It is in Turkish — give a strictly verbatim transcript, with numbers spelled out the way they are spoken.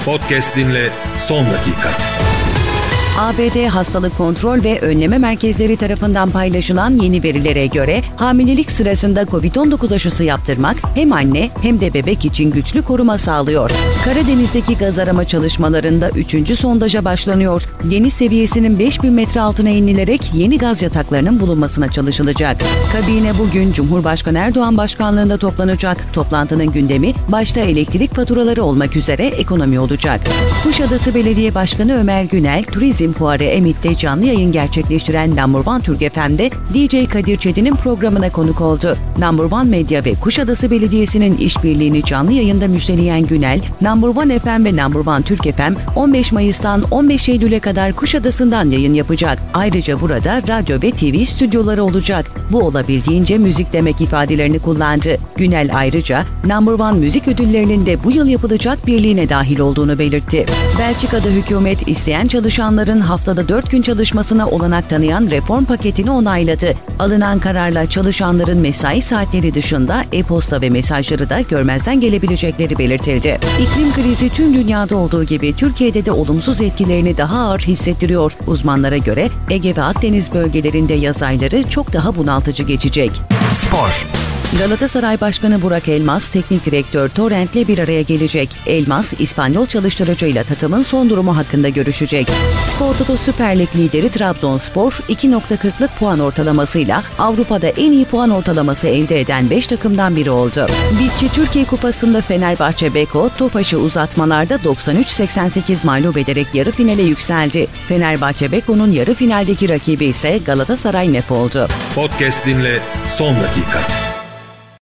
Podcast dinle son dakika. A B D Hastalık Kontrol ve Önleme Merkezleri tarafından paylaşılan yeni verilere göre hamilelik sırasında kovid on dokuz aşısı yaptırmak hem anne hem de bebek için güçlü koruma sağlıyor. Karadeniz'deki gaz arama çalışmalarında üçüncü sondaja başlanıyor. Deniz seviyesinin beş bin metre altına inilerek yeni gaz yataklarının bulunmasına çalışılacak. Kabine bugün Cumhurbaşkanı Erdoğan başkanlığında toplanacak. Toplantının gündemi başta elektrik faturaları olmak üzere ekonomi olacak. Kuşadası Belediye Başkanı Ömer Günel, Turizm Fuarı Emit'te canlı yayın gerçekleştiren Number One Türk F M'de D J Kadir Çetin'in programına konuk oldu. Number One Medya ve Kuşadası Belediyesi'nin işbirliğini canlı yayında müjdeleyen Günel, Number One F M ve Number One Türk F M on beş Mayıs'tan on beş Eylül'e kadar Kuşadası'ndan yayın yapacak. Ayrıca burada radyo ve T V stüdyoları olacak. Bu olabildiğince müzik demek ifadelerini kullandı. Günel ayrıca Number One Müzik Ödülleri'nin de bu yıl yapılacak birliğine dahil olduğunu belirtti. Belçika'da hükümet isteyen çalışanların haftada dört gün çalışmasına olanak tanıyan reform paketini onayladı. Alınan kararla çalışanların mesai saatleri dışında e-posta ve mesajları da görmezden gelebilecekleri belirtildi. İklim krizi tüm dünyada olduğu gibi Türkiye'de de olumsuz etkilerini daha ağır hissettiriyor. Uzmanlara göre Ege ve Akdeniz bölgelerinde yaz ayları çok daha bunaltıcı geçecek. Spor. Galatasaray Başkanı Burak Elmas, teknik direktör Torrent'le bir araya gelecek. Elmas, İspanyol çalıştırıcıyla takımın son durumu hakkında görüşecek. Spor Toto Süper Lig lideri Trabzonspor, iki nokta kırklık puan ortalamasıyla Avrupa'da en iyi puan ortalaması elde eden beş takımdan biri oldu. Bitçi Türkiye Kupası'nda Fenerbahçe Beko, Tofaş'ı uzatmalarda doksan üç seksen sekiz mağlup ederek yarı finale yükseldi. Fenerbahçe Beko'nun yarı finaldeki rakibi ise Galatasaray Nef oldu. Podcast dinle son dakika.